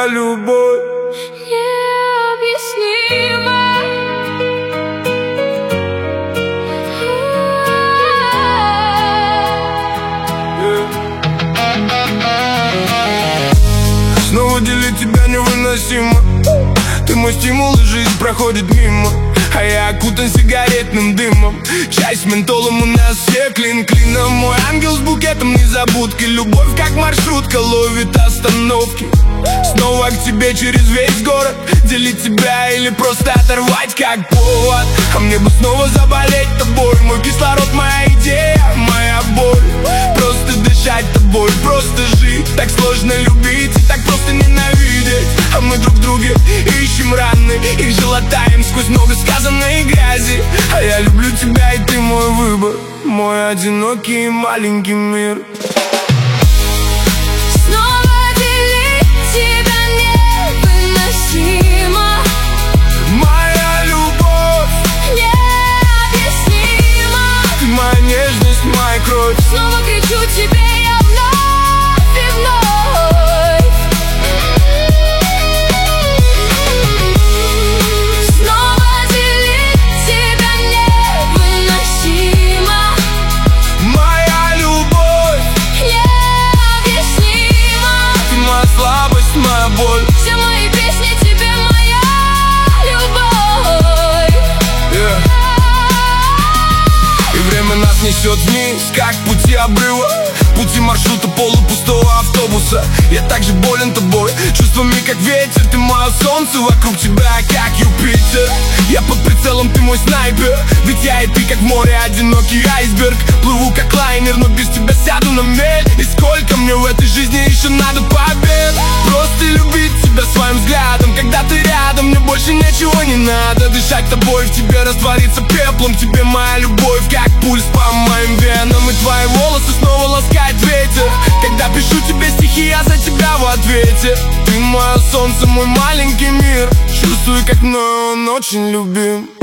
моя любовь необъяснима. Снова делить тебя невыносимо. Ты мой стимул, и жизнь проходит мимо, а я окутан сигаретным дымом. Чай с ментолом, у нас все клин клином. Мой ангел с букетом незабудки. Любовь как маршрутка ловит остановки. Снова к тебе через весь город. Делить тебя или просто оторвать как повод. А мне бы снова заболеть тобой. Мой кислород, моя идея, моя боль. Просто дышать тобой, просто жить. Так сложно любить и так просто ненавидеть. А мы друг в друге ищем раны, их же латаем сквозь много сказанной грязи. А я люблю тебя, и ты мой выбор, мой одинокий маленький мир. Снова делить тебя невыносимо. Моя любовь необъяснима. ты моя нежность, моя кровь. Снова кричу тебе я вновь и вновь. Снова делить тебя невыносимо. Моя любовь необъяснима. ты моя слабость, моя боль. Все мои песни тебе моя любовь. И время нас несет вниз, как пути обрыва, пути маршрута полупустого автобуса. Я так же болен тобой, чувствами как ветер. Ты мое солнце, вокруг тебя как Юпитер. Я под прицелом, ты мой снайпер. Ведь я и ты как в море одинокий айсберг. Плыву как лайнер, но без тебя сяду на мель. И сколько мне в этой жизни еще надо побед. Просто любить тебя своим взглядом. Когда ты рядом, мне больше ничего не надо. Дышать тобой, в тебе раствориться пеплом. Тебе моя любовь, как пульс по моим венам. И твои волосы снова ласкает ветер. Когда пишу тебе стихи, я за тебя в ответе. Ты мое солнце, мой маленький мир. Чувствую, как мною он очень любим.